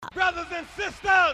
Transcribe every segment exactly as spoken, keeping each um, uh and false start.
Brothers and sisters,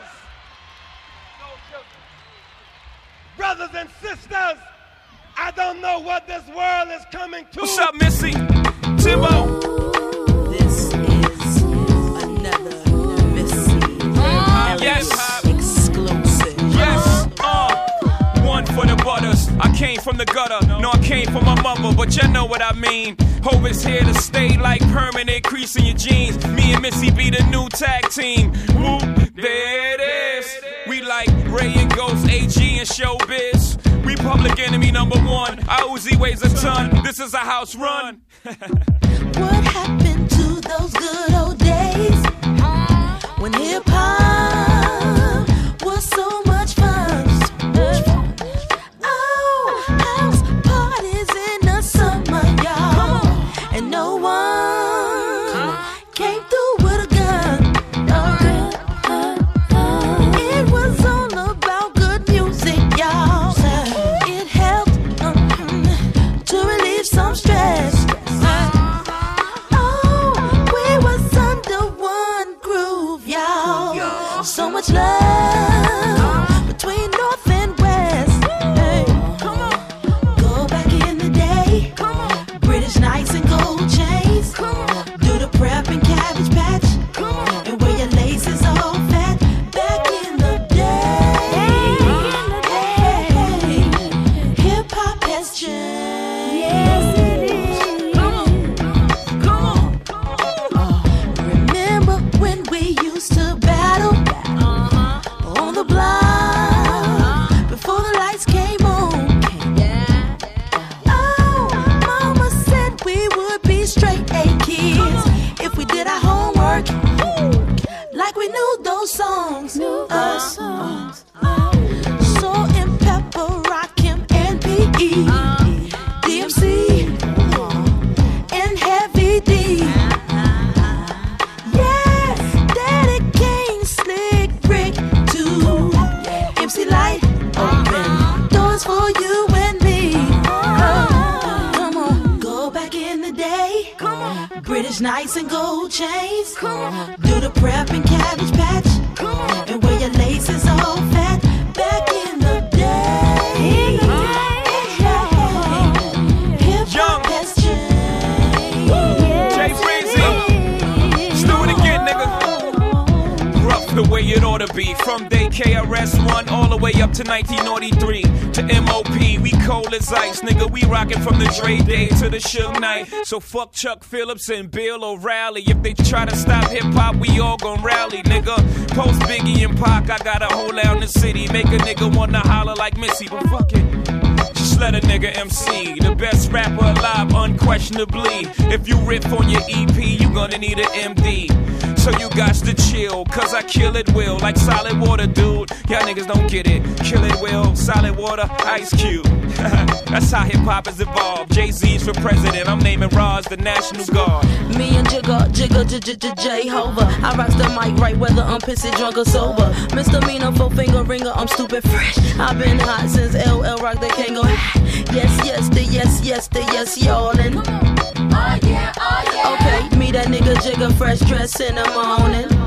brothers and sisters, I don't know what this world is coming to. What's up, Missy? Timbo. This is another Missy. Uh, yes, exclusive. Yes, uh, one for the butters. I came from the gutter. No, I came from my mother, but you know what I mean. Hope is here to stay like permanent crease in your jeans. Me and Missy be the new tag team. Woo, there it is. We like Ray and Ghost, A G and Showbiz. We public enemy number one. Our Uzi weighs a ton. This is a house run. What happened to those good old days when hip hop was so much fun? Oh, house parties in the summer, y'all, and no one came through with a gun. It was all about good music, y'all. It helped um, to relieve some stress. So much love between North and West. Hey, come on, go back in the day. Come on, British Knights and gold chains. Come on, do the prep and Cabbage Patch. Come on, and wear your laces all fat. Back in the day, hey, hip hop has changed. Yes, it is. Come on, come on. Uh, remember when we used to battle? Block before the lights came on. Yeah. Oh, mama said we would be straight A kids if we did our homework like we knew those songs. Knew those songs. Salt and Pepper, Rakim and P E, D M C and Heavy D. Yes, Daddy Kane, Slick Rick too. M C Light, open doors for you and me. Oh, come on, go back in the day. Come on, British Knights and gold chains. Come on, do the prep and Cabbage Patch. Come on, and wear your laces all fat. Back in the day, in the day, hip hop has changed. Jay Breezy, let's do it again, nigga. Rough the way it ought to be. From day K R S One all the way up to nineteen ninety-three to M O P, we cold as ice, nigga. We rockin' from the Dre Day to the Suge Knight. So fuck Chuck Phillips and Bill O'Reilly. If they try to stop hip hop, we all gon' rally, nigga. Post Biggie and Pac, I got a hole out in the city. Make a nigga wanna holler like Missy, but fuck it. Just let a nigga M C, the best rapper alive, unquestionably. If you riff on your E P, you gonna need an M D. So you got to chill, cause I kill it will, like solid water, dude. Y'all niggas don't get it. Kill it will, solid water, Ice Cube. That's how hip hop has evolved. Jay-Z's for president, I'm naming Roz the National Guard. Me and Jigga, Jigga, J-Hova. I rocks the mic right whether I'm pissy, drunk or sober. Misdemeanor, four finger ringer, I'm stupid fresh. I've been hot since L L Rock, they can't go. Yes, yes, the yes, yes, the yes, y'all. And oh yeah, oh yeah. Okay, me that nigga Jigga, fresh dress in the morning.